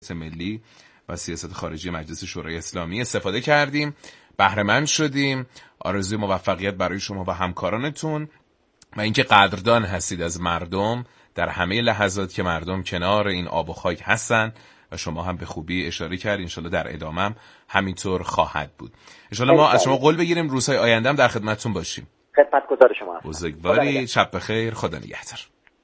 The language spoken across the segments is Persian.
ملی و سیاست خارجی مجلس شورای اسلامی استفاده کردیم، بهره مند شدیم. آرزوی موفقیت برای شما و همکارانتون و اینکه قدردان هستید از مردم در همه لحظات که مردم کنار این آب و خاک هستن و شما هم به خوبی اشاره کردید. انشالله در ادامه هم همینطور خواهد بود. انشالله ما از شما قول بگیریم روزهای آینده هم در خدمتتون باشیم. خدمتگزار شما هستم. بزرگواری، شب بخیر، خدا نگهدار.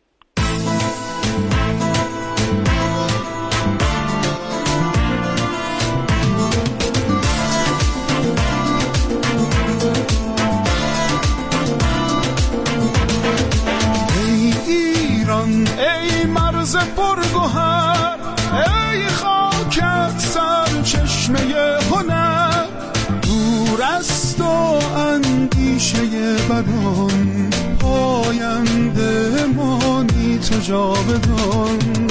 ای مرز پرگوهر، ای خاکت سرچشمه هنر، دور است و اندیشه بدان، پاینده مانی تو جاودان.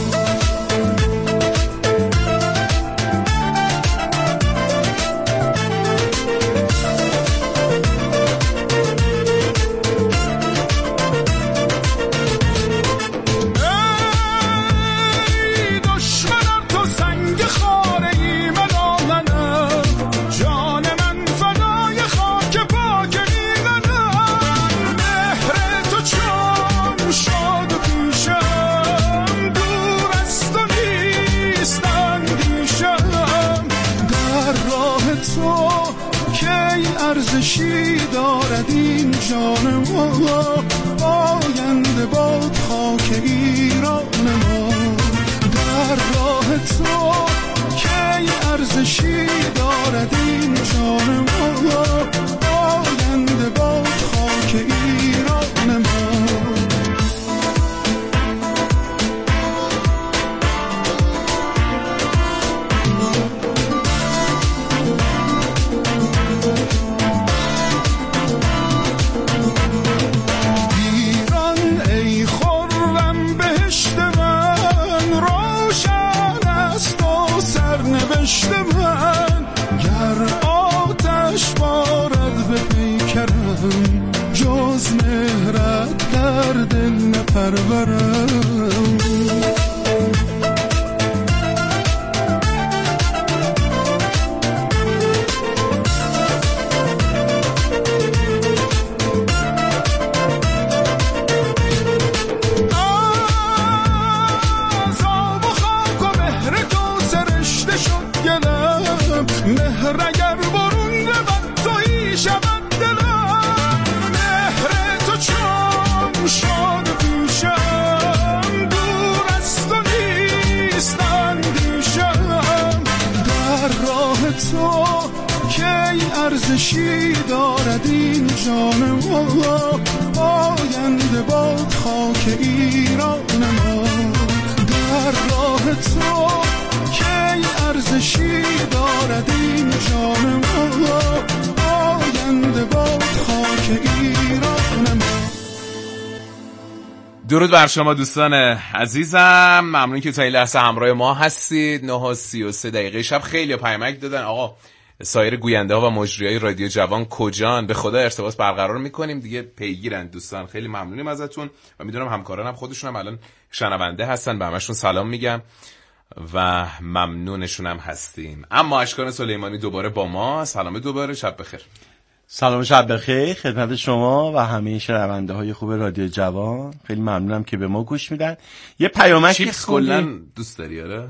ارزشی دارد این جان ما، آینده باد خاک ایران ما. در راه تو کی ارزشی دارد این جان ما، آینده باد خاک ایران ما. من گر آتش بارد به پیکرم، جز مهرت در دل نپرورم. مهر اگر برون بر تویی شود دلم، مهر تو چون شاد پیشم، دور از تو نیست اندیشم. در راه تو کی ارزشی دارد این جان ما، آینده باد خاک ایران ما. در راه تو کی ارزشی دارد این جان ما، آینده باد خاک ایران ما. درود بر شما دوستان عزیزم، ممنون که تا این لحظه همراه ما هستید. 9:33 شب. خیلی پیامک دادن آقا سایر گوینده ها و مجریای رادیو جوان کجان؟ به خدا ارتباط برقرار میکنیم دیگه، پیگیرن دوستان. خیلی ممنونیم ازتون و میدونم همکارانم خودشون هم الان شنونده هستن، به همشون سلام میگم و ممنونشون هم هستیم. اما اشکان سلیمانی دوباره با ما. سلام دوباره، شب بخیر. سلام شب بخیر خدمت شما و همه شنونده های خوب رادیو جوان. خیلی ممنونم که به ما گوش میدن. یه پیامک کلا دوست داری؟ آره.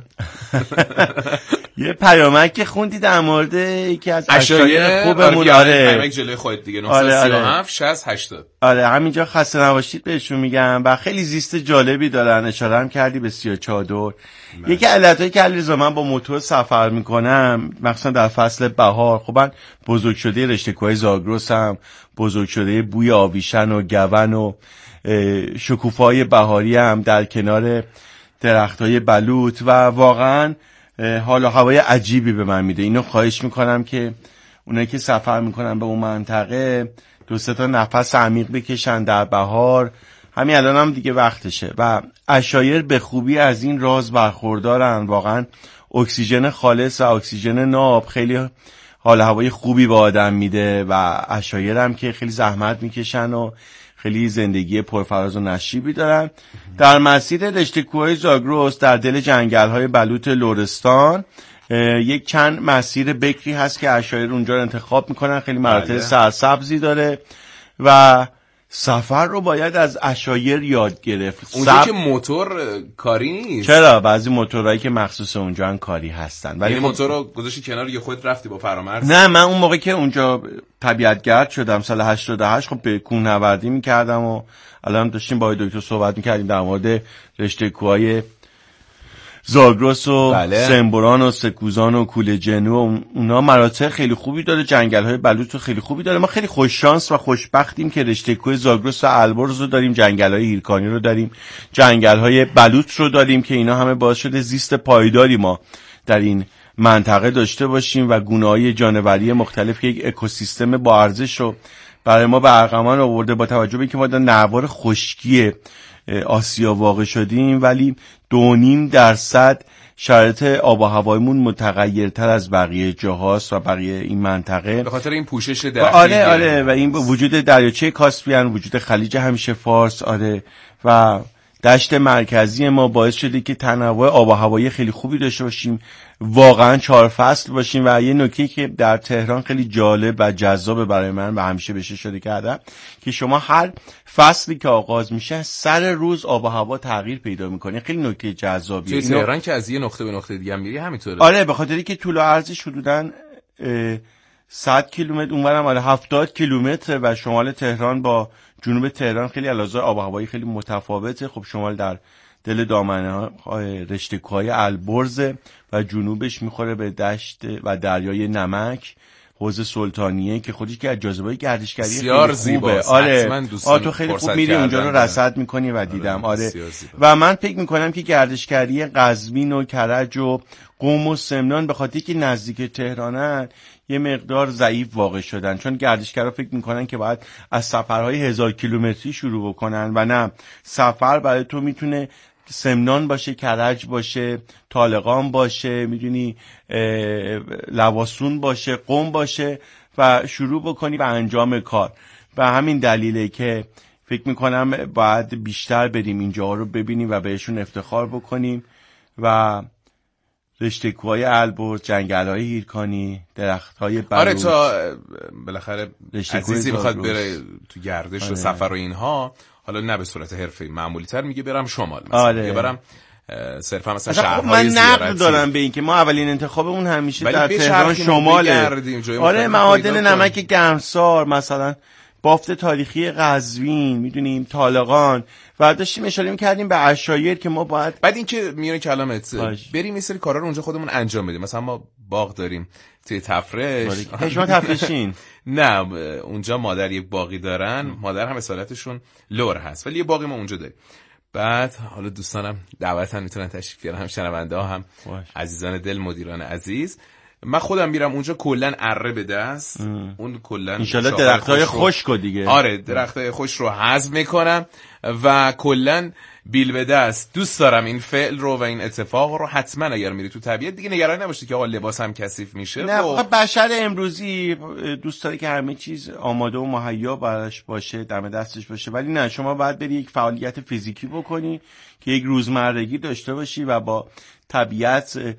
یه پیامک خوندی در مورد یکی از اشعار خوبمون. آره پیامک جلوی خودت دیگه. 937 60 80. آره همینجا خسته نباشید بهشون میگم و خیلی زیست جالبی دارن. اشاره هم کردی به سیاه چادر. یکی علتایی که علیرضا من با موتور سفر میکنم مخصوصا در فصل بهار، خب من بزرگ شده رشته کوه زاگرسم، بزرگ شده بوی آویشن و گون و شکوفه‌های بهاری هم در کنار درختای بلوط و واقعا حال و هوای عجیبی به من میده. اینو خواهش میکنم که اونایی که سفر میکنن به اون منطقه 2-3 تا نفس عمیق بکشن در بهار. همین الان هم دیگه وقتشه و عشایر به خوبی از این راز برخوردارن. واقعا اکسیژن خالص و اکسیژن ناب خیلی حال هوای خوبی به آدم میده و عشایر هم که خیلی زحمت میکشن و خیلی زندگی پرفراز و نشیبی دارن. در مسیر رشته کوههای زاگرس در دل جنگل‌های بلوط لرستان یک چند مسیر بکری هست که عشایر اونجا رو انتخاب میکنن. خیلی مناطق سرسبزی داره و سفر رو باید از عشایر یاد گرفت. اونجا که موتور کاری نیست. چرا؟ بعضی موتورایی که مخصوص اونجا هم کاری هستن. ولی موتور رو گذاشتی کنار یه خود رفتی با فرامرز؟ نه، من اون موقع که اونجا طبیعتگرد شدم سال 88 خب به کوهنوردی میکردم و الان داشتیم با دکتر صحبت میکردیم در مورد رشته کوههای زاگرس و سنبران و سکوزان و کوله جنو و اونا مناطق خیلی خوبی داره، جنگل‌های بلوط خیلی خوبی داره. ما خیلی خوش شانس و خوشبختیم که رشته کوه زاگرس و البرز رو داریم، جنگل‌های هیرکانی رو داریم، جنگل‌های بلوط رو داریم که اینا همه باعث شده زیست پایداری ما در این منطقه داشته باشیم و گونه‌های جانوری مختلف که یک اکوسیستم با ارزش رو برای ما به ارقام آورده. با توجه به اینکه ما در نوار خشکی آسیا واقع شدیم ولی 2.5% شرایط آب و هوایمون متغیرتر از بقیه جاهاست و بقیه این منطقه به خاطر این پوشش درختی. آره و این وجود دریاچه کاسپیان، وجود خلیج همیشه فارس، و دشت مرکزی ما باعث شده که تنوع آب و هوایی خیلی خوبی داشته باشیم، واقعا 4 فصل باشیم. و یه نکته که در تهران خیلی جالب و جذاب برای من و همیشه بهش اشاره کردم که شما هر فصلی که آغاز میشه سر روز آب و هوا تغییر پیدا میکنه. خیلی نکته جذابیه. توی تهران که از یه نقطه به نقطه دیگه میری همینطوره. آره، به خاطری که طول و عرضش حدوداً 100 کیلومتر، اونورم 70 کیلومتر و شمال تهران با جنوب تهران خیلی علاوه آب و هوایی خیلی متفاوته. خب شمال در دل دامنه رشته کوههای البرز و جنوبش میخوره به دشت و دریای نمک، حوض سلطانیه که خودش که از جاذبه‌های گردشگری خیلی خوبه. آره تو خیلی خوب میری اونجا رو رصد میکنی و دیدم. آره و من فکر میکنم که گردشگری قزوین و کرج و قم و سمنان به خاطری که نزدیک تهرانن یه مقدار ضعیف واقع شدن، چون گردشگرها فکر میکنن که باید از سفرهای 1000 کیلومتری شروع بکنن و نه، سفر برای تو میتونه سمنان باشه، کرج باشه، طالقان باشه، میدونی لواسون باشه، قم باشه و شروع بکنی به انجام کار. و همین دلیله که فکر میکنم باید بیشتر بریم اینجا رو ببینیم و بهشون افتخار بکنیم و رشته کوههای البرز، جنگل‌های هیرکانی، درخت‌های بلوط. آره تا بالاخره عزیزی میخواد بره تو گردش و سفر و اینها، حالا نه به صورت حرفه‌ای، معمولی‌تر میگه برم شمال مثلا. آره. میگه برم صرفا مثلا شهرهای من نقد دارم به این که ما اولین انتخابمون همیشه در تهران شماله. آره معادن نمک گرمسار، مثلا بافت تاریخی قزوین، میدونیم طالقان، و داشتیم اشاره می‌کردیم به عشایر که ما باید بعد اینکه میونه کلامت بریم این سری کارا رو اونجا خودمون انجام بدیم. مثلا ما باغ داریم توی تفرش. شما تفرشین؟ نه، اونجا مادر یک باغی دارن، مادر هم اصالتشون لور هست، ولی یه باغی ما اونجا داریم. بعد حالا دوستانم دعوتن میتونن تشریف بیارن، هم شنونده ها هم عزیزان دل، مدیران عزیز. من خودم میرم اونجا کلن اره به دست، اون کلن انشالله درختای خشک دیگه. آره درختای خشک رو حذف میکنم و کلن بیل به دست. دوست دارم این فعل رو و این اتفاق رو. حتما اگر میری تو طبیعت دیگه نگران نباشید که آقا لباسم کثیف میشه. نه بشر امروزی دوست داره که همه چیز آماده و مهیا براش باشه، دم دستش باشه، ولی نه، شما باید بری یک فعالیت فیزیکی بکنی که یک روزمرگی داشته باشی و با طبیعت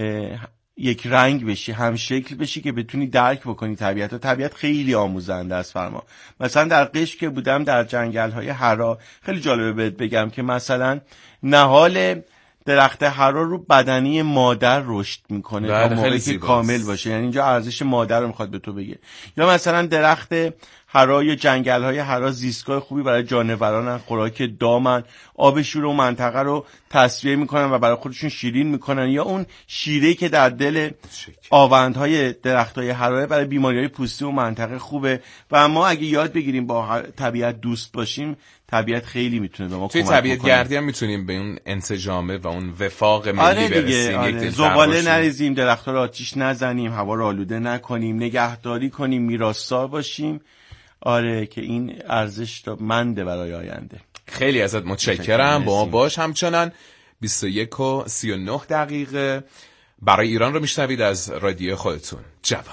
یک رنگ بشی، هم شکل بشی که بتونی درک بکنی طبیعت. و طبیعت خیلی آموزنده است فرما. مثلا در قشم که بودم در جنگل‌های حرا، خیلی جالبه بهت بگم که مثلا نهال درخت حرا رو بدنی مادر رشد میکنه تا موقعی که کامل باشه، یعنی اینجا ارزش مادر رو میخواد به تو بگه. یا مثلا درخت حرا یا جنگل‌های حرا زیستگاه خوبی برای جانورانن، خوراک دامن، آب شور و منطقه رو تصفیه میکنن و برای خودشون شیرین میکنن. یا اون شیره‌ای که در دل آوندهای درخت‌های حرا برای بیماری‌های پوستی و منطقه خوبه. و ما اگه یاد بگیریم با طبیعت دوست باشیم، طبیعت خیلی میتونه به ما کمک بکنه. توی طبیعت گردی هم میتونیم به اون انسجامه و اون وفاق ملی برسیم. آره. زباله نریزیم، درخت‌ها رو آتیش نزنیم، هوا رو آلوده نکنیم، نگهداری کنیم، میراث‌دار باشیم. آره که این ارزش منده برای آینده. خیلی ازت متشکرم. با ما باش همچنان. 21:39 برای ایران رو میشنوید از رادیو خودتون جوان.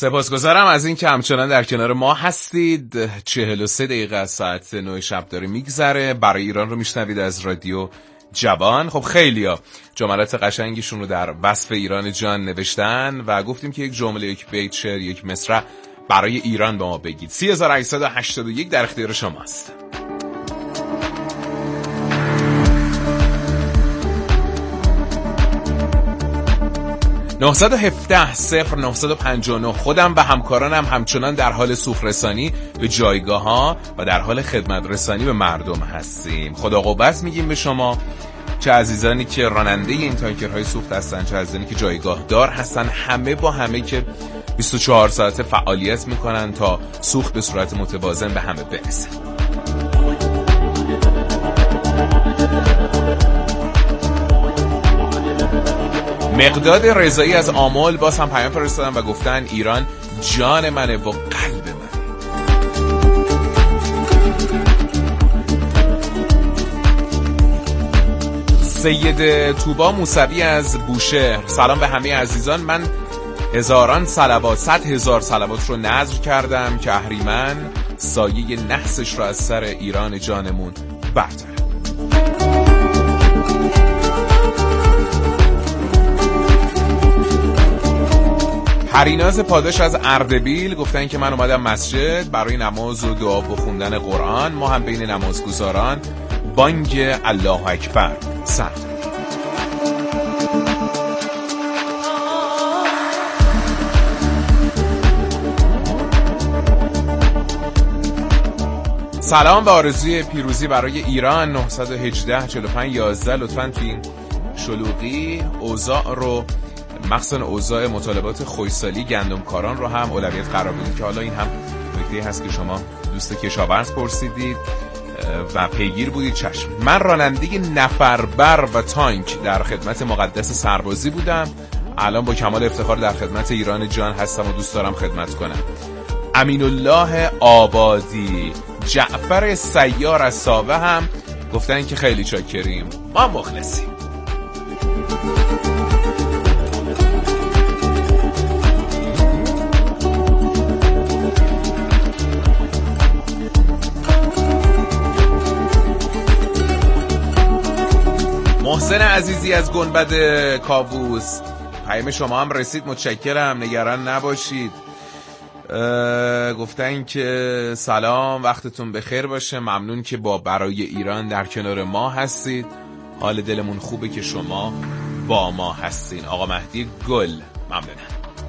سپاسگزارم از این که همچنان در کنار ما هستید. 43 دقیقه از ساعت 9 شب داره میگذره. برای ایران رو میشنوید از رادیو جوان. خب خیلیا جملات قشنگیشون رو در وصف ایران جان نوشتن و گفتیم که یک جمله، یک بیت شعر، یک مصرع برای ایران به ما بگید. 3881 در اختیار شماست. (917) 0959. خودم و همکارانم همچنان در حال سوخت رسانی به جایگاه ها و در حال خدمت رسانی به مردم هستیم. خدا قوت میگیم به شما، چه عزیزانی که راننده این تانکرهای سوخت هستن، چه عزیزانی که جایگاه دار هستن، همه با همه که 24 ساعته فعالیت میکنن تا سوخت به صورت متوازن به همه برسه. مقداد رضایی از آمل باز هم پیام فرستادن و گفتن ایران جان منه و قلب منه. سید توبا موسوی از بوشهر، سلام به همه عزیزان. من هزاران صلوات، 100,000 صلوات رو نذر کردم که اهریمن سایه نحسش رو از سر ایران جانمون برداره. پریناز پاداش از اردبیل گفتن که من اومدم مسجد برای نماز و دعا و خوندن قرآن. ما هم بین نمازگزاران بانگ الله اکبر سر داریم. سلام و آرزوی پیروزی برای ایران. 918 45 11. لطفاً توی این شلوغی اوضاع رو، مخصوصا اوضاع مطالبات خویسالی گندمکاران رو هم اولویت قرار بدید که حالا این هم نکته هست که شما دوست کشاورز پرسیدید و پیگیر بودید. چشم، من راننده نفربر و تانک در خدمت مقدس سربازی بودم. الان با کمال افتخار در خدمت ایران جان هستم و دوست دارم خدمت کنم. امین الله آبادی، جعفر سیار از ساوه هم گفتن که خیلی چاکریم، ما مخلصیم. محسن عزیزی از گنبد کاووس، پیام شما هم رسید، متشکرم، نگران نباشید. گفتن که سلام، وقتتون بخیر باشه، ممنون که با برای ایران در کنار ما هستید، حال دلمون خوبه که شما با ما هستین. آقا مهدی گل، ممنونم.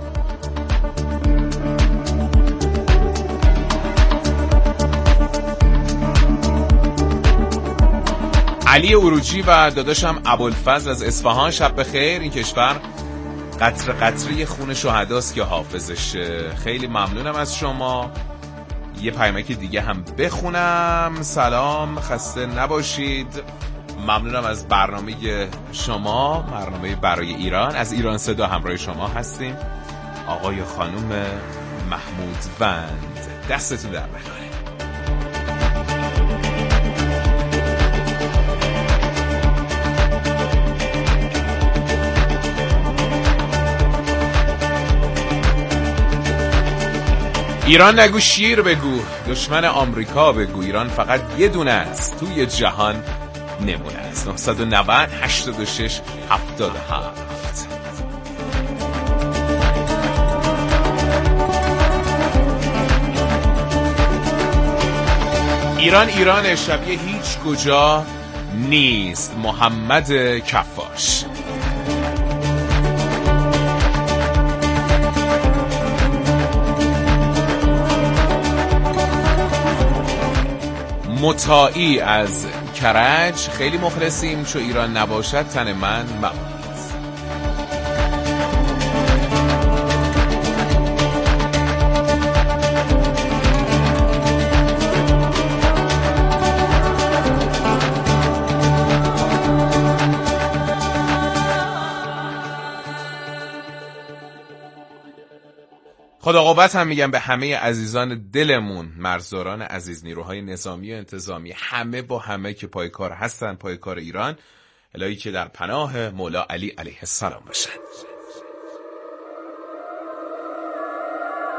علی اروجی و داداشم ابوالفضل از اصفهان، شب بخیر. این کشور قطره قطره خون شهداست که حافظشه. خیلی ممنونم از شما. یه پیامک دیگه هم بخونم. سلام، خسته نباشید، ممنونم از برنامه شما، برنامه برای ایران. از ایران صدا همراه شما هستیم. آقای خانوم محمود وند، دستتون در بخیر. ایران نگو شیر بگو، دشمن آمریکا بگو، ایران فقط یه دونه است، توی جهان نمونه است. 990 86 77. ایران شبیه هیچ کجا نیست. محمد کفاش. مطاعی از کرج، خیلی مخلصیم، چو ایران نباشد تن من مباد. خدا قوت هم میگم به همه عزیزان دلمون، مرزداران عزیز، نیروهای نظامی و انتظامی، همه با همه که پای کار هستن، پای کار ایران، الهی که در پناه مولا علی علیه السلام باشن.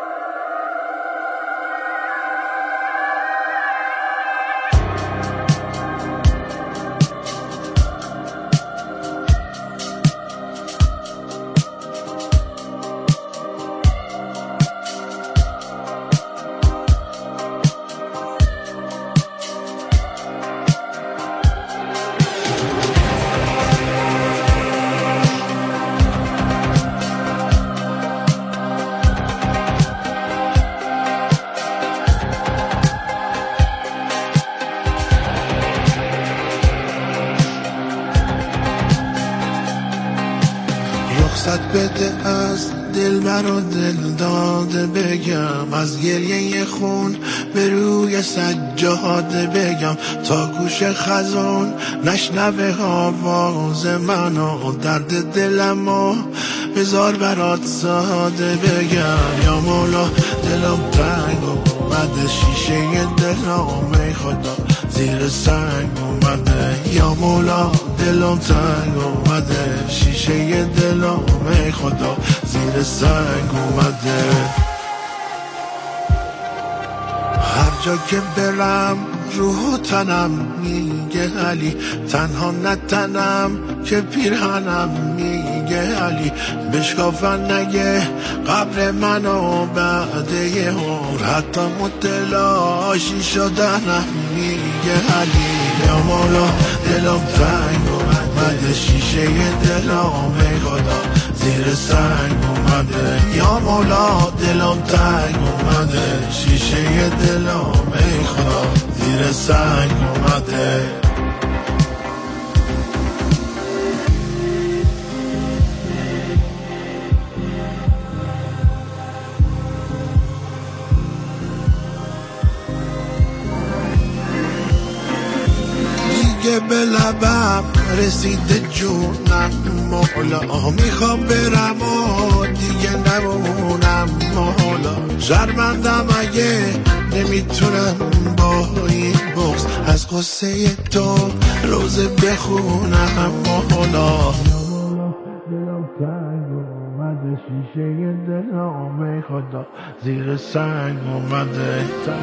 فرصت بده از دل برا دل داده بگم، از گریه خون به روی سجاده بگم، تا گوش خزان نشنوه آواز منو، درد دلمو بذار برات ساده بگم. یا مولا دلم تنگ اومده، شیشه دلم ای خدا زیر سنگ اومده. یا مولا دلم تنگ اومده، شیشه دلم ای خدا زیر سنگ اومده. هر جا که برم روح و تنم میگه علی، تنها نتنم که پیرهنم میگه علی. بشکافن نگه قبر منو بعد یه عمر، حتی متلاشی شدنم میگه علی. یا مولا دلم تنگ اومده، شیشه دلم ای خدا زیر سنگ اومده. یا مولا دلم تنگ اومده، شیشه دلم ای خدا زیر سنگ اومده. دیگه به لبم رسیده جونم مولا، میخوام برم و دیگه نمونم مولا. شرمندم اگه نمیتونم با این بغض از قصه تو روزه بخونم مولا. دلم تنگ اومده، شیشه دلم ای خدا زیر سنگ اومده.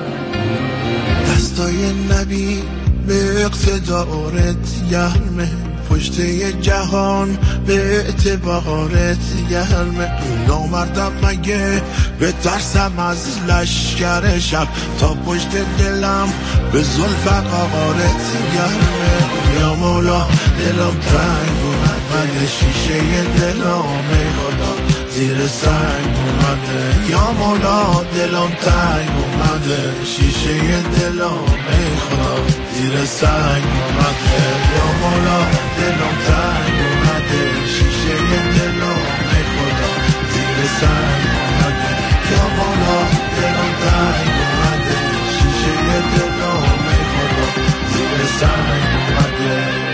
دستای نبی به اقتدارت گرمه، پشت جهان به اعتبارت گرمه. نامردم مگه به ترسم از لشکر شب، تا پشت دلم به زلف قارت گرمه. یا مولا دلم تنگ اومده، شیشه دلم ای خدا زیر سنگ اومده. یا مولا دلم تنگ اومده، شیشه دلم ای خدا زیر سنگ اومده. یا مولا دلم تنگ اومده، شیشه دلم ای خدا زیر سنگ اومده. یا مولا دلم تنگ اومده، شیشه دلم ای خدا زیر سنگ اومده.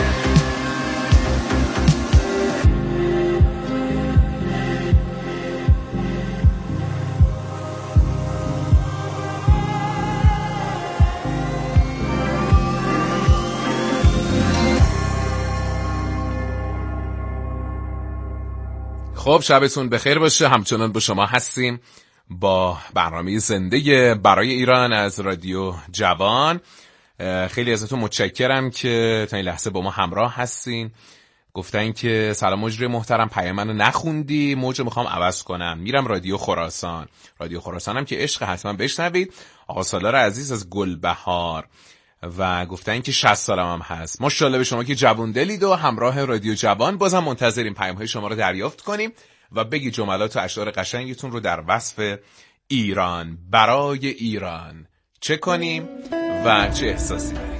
خب شبتون بخیر باشه. همچنان با شما هستیم با برنامه زنده برای ایران از رادیو جوان. خیلی ازتون متشکرم که تا این لحظه با ما همراه هستین. گفتن که سلام مجری محترم، پیام منو نخوندی، موج میخوام عوض کنم، میرم رادیو خراسان. رادیو خراسان هم که عشق، حتما بشنوید. آقا سالار عزیز از گلبهار و گفتن که 60 سالم هم هست. ماشاءالله به شما که جوان دلید و همراه رادیو جوان. بازم منتظریم پیام‌های شما رو دریافت کنیم و بگید جملات و اشعار قشنگتون رو در وصف ایران، برای ایران چه کنیم و چه احساسی دارید.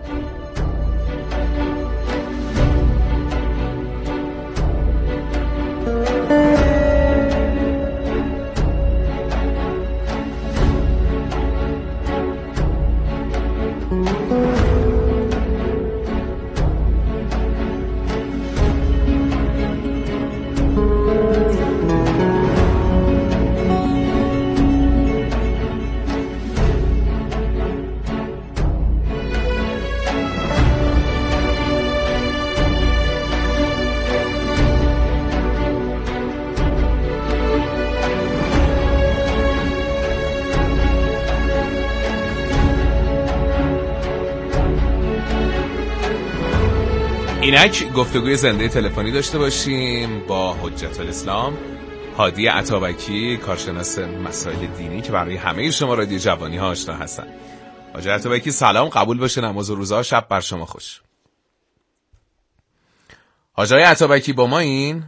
اینک گفتگوی زنده تلفنی داشته باشیم با حجت الاسلام هادی عطابکی، کارشناس مسائل دینی که برای همه شما رادیو جوانی ها آشنا هستن. حاجی عطابکی سلام، قبول باشه، نماز و روزا، شب بر شما خوش. حاجی عطابکی با ما این؟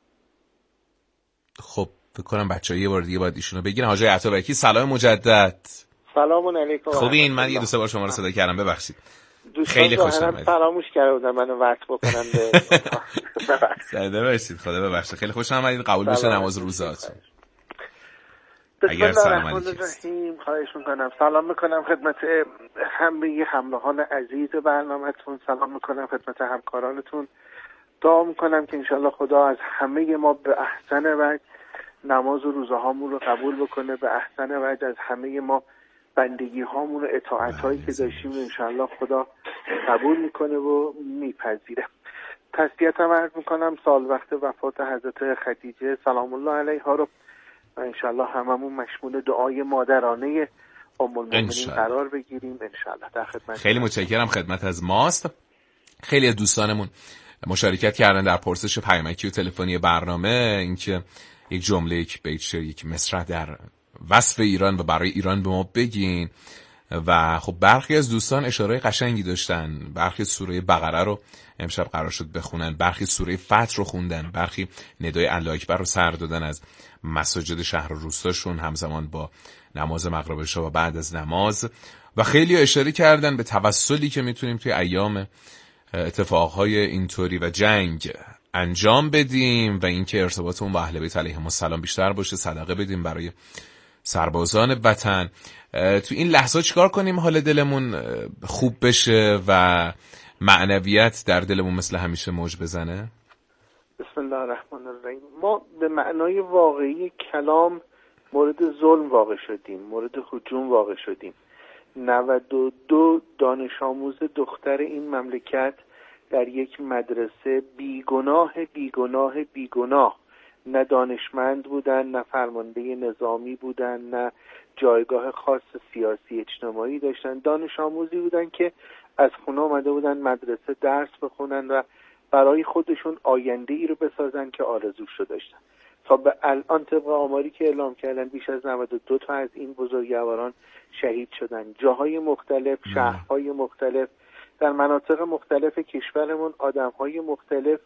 خب فکر کنم بچه‌ها یه بار دیگه باید ایشونو بگیرن. حاجی عطابکی سلام مجدد. سلام علیکم. خوبین؟ من یه دو سه بار شما رو صدا کردم، ببخشید. خیلی خوش آمدید. فراموش کرده بودم منو وقت بکنم به زنده باشید. خدا ببخشه. خیلی خوش آمدید. قبول بشه نماز روزاتون. اگر سلام علیکم. خواهش میکنم. سلام میکنم خدمت همه همراهان عزیز برنامه‌تون، سلام میکنم خدمت همکارانتون. دعا میکنم که انشالله خدا از همه ما به احسن وجه نماز و روزه هامون رو قبول بکنه، به احسن وجه از همه ما بندگی هامون و اطاعت هایی که داشتیم انشالله خدا قبول میکنه و میپذیره. تسلیت هم عرض میکنم سال وقت وفات حضرت خدیجه سلام الله علیها رو و انشالله هممون مشمول دعای مادرانه ام المؤمنین قرار بگیریم انشالله. در خدمت. خیلی متشکرم. خدمت از ماست. خیلی از دوستانمون مشارکت کردن در پرسش پیامکی و تلفنی برنامه، اینکه یک جمله، یک بیت شعر، یک مصرع در وصف ایران و برای ایران به ما بگین. و خب برخی از دوستان اشاره قشنگی داشتن. برخی سوره بقره رو امشب قرار شد بخونن، برخی سوره فتح رو خوندن، برخی ندای الله اکبر رو سر دادن از مساجد شهر و روستاشون همزمان با نماز مغرب عشا و بعد از نماز. و خیلی اشاره کردن به توسلی که میتونیم توی ایام اتفاقهای اینطوری و جنگ انجام بدیم و اینکه ارتباطمون با اهل بیت علیهم السلام بیشتر باشه، صدقه بدیم برای سربازان وطن. تو این لحظه چیکار کنیم حال دلمون خوب بشه و معنویت در دلمون مثل همیشه موج بزنه؟ بسم الله الرحمن الرحیم. ما به معنای واقعی کلام مورد ظلم واقع شدیم، مورد هجوم واقع شدیم. 92 دانش آموز دختر این مملکت در یک مدرسه بیگناه نه دانشمند بودن، نه فرمانده نظامی بودن، نه جایگاه خاص سیاسی اجتماعی داشتن. دانش آموزی بودن که از خونه آمده بودن مدرسه درس بخونن و برای خودشون آینده ای رو بسازن که آرزوش رو داشتن. تا به الان طبق آماری که اعلام کردن بیش از 92 تا از این بزرگواران شهید شدن. جاهای مختلف، شهرهای مختلف، در مناطق مختلف کشورمون آدمهای مختلف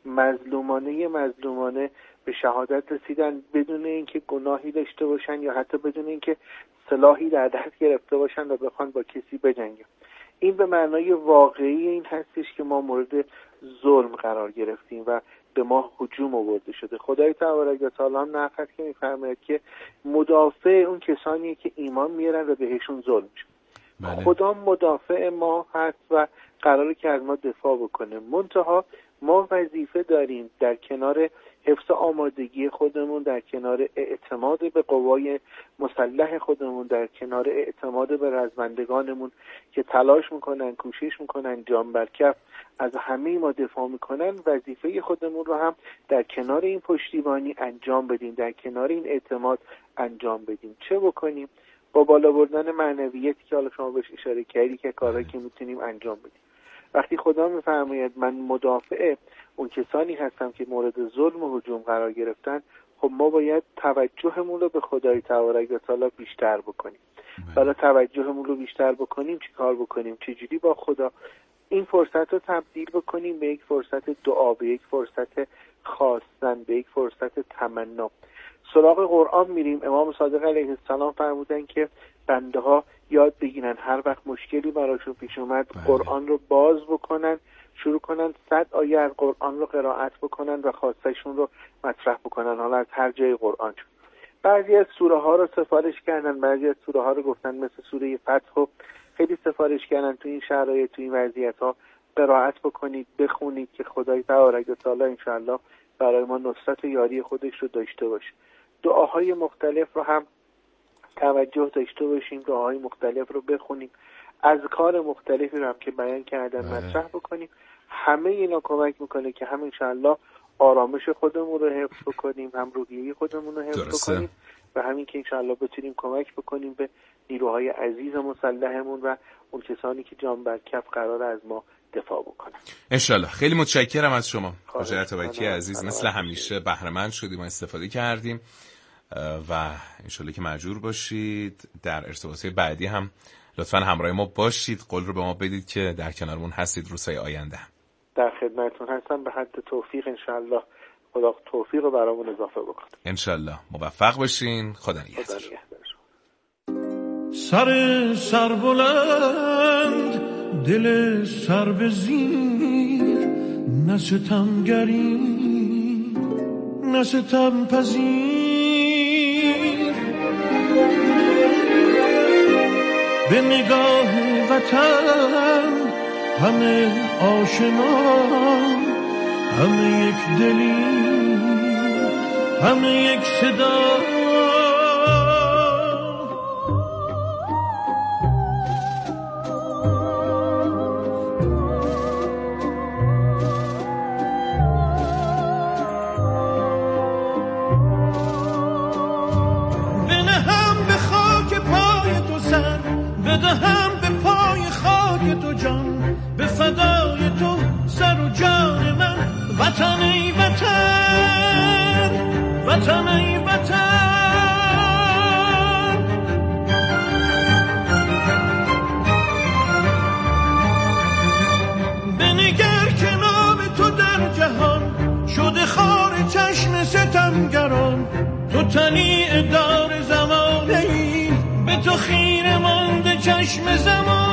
مظلومانه به شهادت رسیدن بدون اینکه گناهی داشته باشن یا حتی بدون اینکه سلاحی در دست گرفته باشن و بخوان با کسی بجنگن. این به معنای واقعی این هستش که ما مورد ظلم قرار گرفتیم و به ما هجوم آورده شده. خدای تبارک و تعالی هم نفرت که میفرماید که مدافع اون کسانی که ایمان میارن و بهشون ظلم میشه. خدا مدافع ما هست و قراره که از ما دفاع بکنه. منتها ما وظیفه داریم در کنار حفظ آمادگی خودمون، در کنار اعتماد به قوای مسلح خودمون، در کنار اعتماد به رزمندگانمون که تلاش میکنن، کوشش میکنن، جان بر کف از همه ما دفاع میکنن، وظیفه خودمون رو هم در کنار این پشتیبانی انجام بدیم، در کنار این اعتماد انجام بدیم. چه بکنیم؟ با بالا بردن معنویتی که حالا شما بهش اشاره کردی که کارهایی که میتونیم انجام بدیم. وقتی خدا میفرماید من مدافع اون کسانی هستم که مورد ظلم و هجوم قرار گرفتن، خب ما باید توجهمون رو به خدای تبارک و تعالی بیشتر بکنیم. حالا توجهمون رو بیشتر بکنیم چی کار بکنیم؟ چجوری با خدا این فرصت رو تبدیل بکنیم به یک فرصت دعا، به یک فرصت خواستن، به یک فرصت تمنا. سراغ قرآن میریم. امام صادق علیه السلام فرمودن که بنده ها یاد بگیرن هر وقت مشکلی براشون پیش اومد قرآن رو باز بکنن، شروع کنن 100 آیه از قرآن رو قرائت بکنن و خواستشون رو مطرح بکنن، حالا از هر جای قرآن. بعضی از سوره ها رو سفارش کردن، بعضی از سوره ها رو گفتن مثل سوره فتح رو خیلی سفارش کردن تو این شرایط، تو این وضعیت ها قرائت بکنید، بخونید که خدای تبارک و تعالی انشاءالله برای ما نصرت و یاری خودش رو داشته باشه. دعاهای مختلف رو هم توجه داشته باشیم، دعاهای مختلف رو بخونیم، اذکار مختلفی رو هم که بیان کردن مطرح بکنیم. همه اینا کمک میکنه که هم انشاءالله آرامش خودمون رو حفظ بکنیم، هم روحیه خودمون رو حفظ بکنیم و همین که انشاءالله بتونیم کمک بکنیم به نیروهای عزیز مسلحمون و اون کسانی که جان بر کف قرار از ما دفاع بکنن. انشالله. خیلی متشکرم از شما حاج اتابکی عزیز. مثل همیشه بهره مند شدیم و استفاده کردیم و انشالله که مأجور باشید. در ارتباطات بعدی هم لطفاً همراه ما باشید. قول رو به ما بدید که در کنارمون هستید روزهای آینده. در خدمتتون هستم به حد توفیق. انشالله خدا توفیق رو برامون اضافه بکنه. انشالله. موفق باشین. خدا نگهدار. سر سربلند دل سر به زیر، نه ستمگری نه ستم پذیر. به نگاه وطن همه آشنا، همه یک دلی، همه یک صدا. بنهم به خاک پای تو سر، بدهم به پای خاک تو جان، به فدای تو سر و جان من. وطن ای وطن، وطن ای وطن. بنگر که نام تو در جهان شده خار چشم ستمگران. تو تنی دار زمانه ای، به تو خیره مانده چشم زمان.